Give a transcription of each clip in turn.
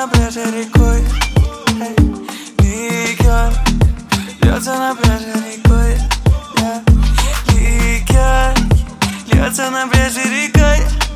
на пляже рекой. Ликер льется на пляже рекой. Ликер льется на пляже рекой.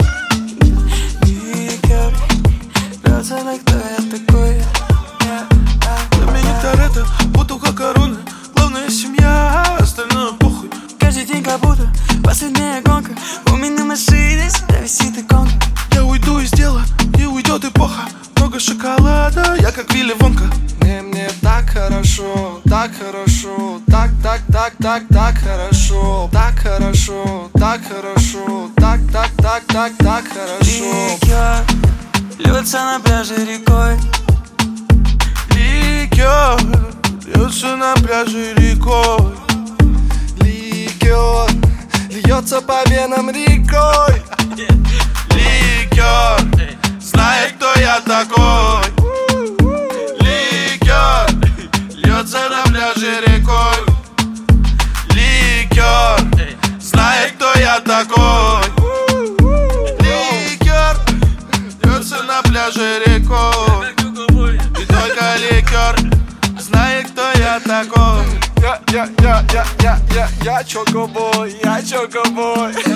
Ликер льется, да кто я такой? Доминик Торетто, бутылка короны. Главная семья, остальное похуй. Каждый день как будто последняя гонка. У меня на шее всегда висит иконка. Я уйду из дела, и уйдет эпоха. Много шоколада, я как Вилли Вонка. Мне так хорошо, так хорошо, так хорошо, так хорошо, так хорошо, так хорошо. Ликер льется на пляже рекой. Ликер льется на пляже рекой. Ликер льется по венам рекой. Ликер знает, кто я такой. Ликер льется на пляже рекой. Ликер знает, кто я такой. Ликер льется на пляже рекой. И только ликер знает, кто я такой. Я чокобой, я чокобой.